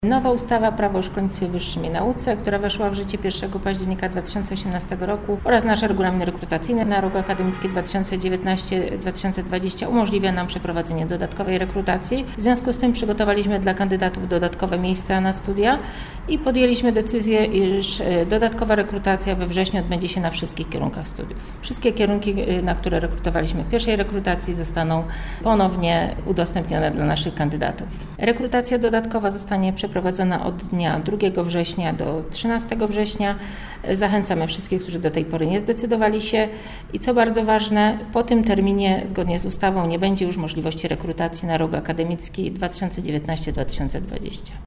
Nowa ustawa Prawo o szkolnictwie wyższym i nauce, która weszła w życie 1 października 2018 roku oraz nasz regulamin rekrutacyjny na rok akademicki 2019-2020 umożliwia nam przeprowadzenie dodatkowej rekrutacji. W związku z tym przygotowaliśmy dla kandydatów dodatkowe miejsca na studia i podjęliśmy decyzję, iż dodatkowa rekrutacja we wrześniu odbędzie się na wszystkich kierunkach studiów. Wszystkie kierunki, na które rekrutowaliśmy w pierwszej rekrutacji, zostaną ponownie udostępnione dla naszych kandydatów. Rekrutacja dodatkowa zostanie przeprowadzona od dnia 2 września do 13 września. Zachęcamy wszystkich, którzy do tej pory nie zdecydowali się i co bardzo ważne, po tym terminie zgodnie z ustawą nie będzie już możliwości rekrutacji na rok akademicki 2019-2020.